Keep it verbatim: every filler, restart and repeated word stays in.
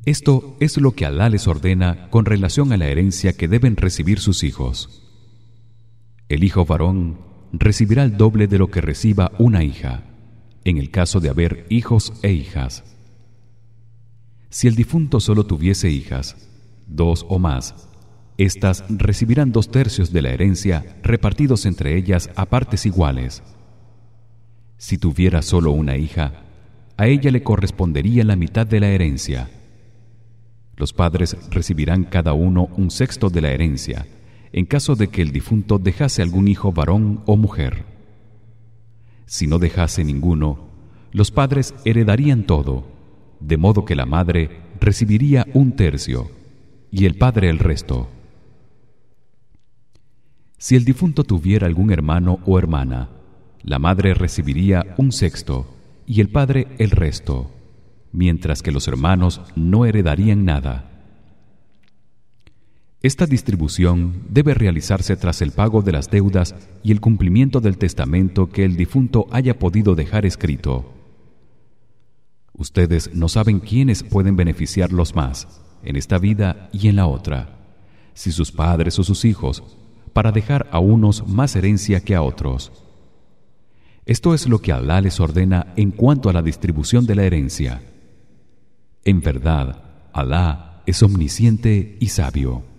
Esto es lo que Alá les ordena con relación a la herencia que deben recibir sus hijos. El hijo varón recibirá el doble de lo que reciba una hija, en el caso de haber hijos e hijas. Si el difunto solo tuviese hijas, dos o más, éstas recibirán dos tercios de la herencia repartidos entre ellas a partes iguales. Si tuviera solo una hija, a ella le correspondería la mitad de la herencia. Los padres recibirán cada uno un sexto de la herencia, en caso de que el difunto dejase algún hijo varón o mujer. Si no dejase ninguno, los padres heredarían todo, de modo que la madre recibiría un tercio y el padre el resto. Si el difunto tuviera algún hermano o hermana, la madre recibiría un sexto y el padre el resto, mientras que los hermanos no heredarían nada. Esta distribución debe realizarse tras el pago de las deudas y el cumplimiento del testamento que el difunto haya podido dejar escrito. Ustedes no saben quiénes pueden beneficiarlos más en esta vida y en la otra, si sus padres o sus hijos, para dejar a unos más herencia que a otros. Esto es lo que Alá les ordena en cuanto a la distribución de la herencia. En verdad, Alá es omnisciente y sabio.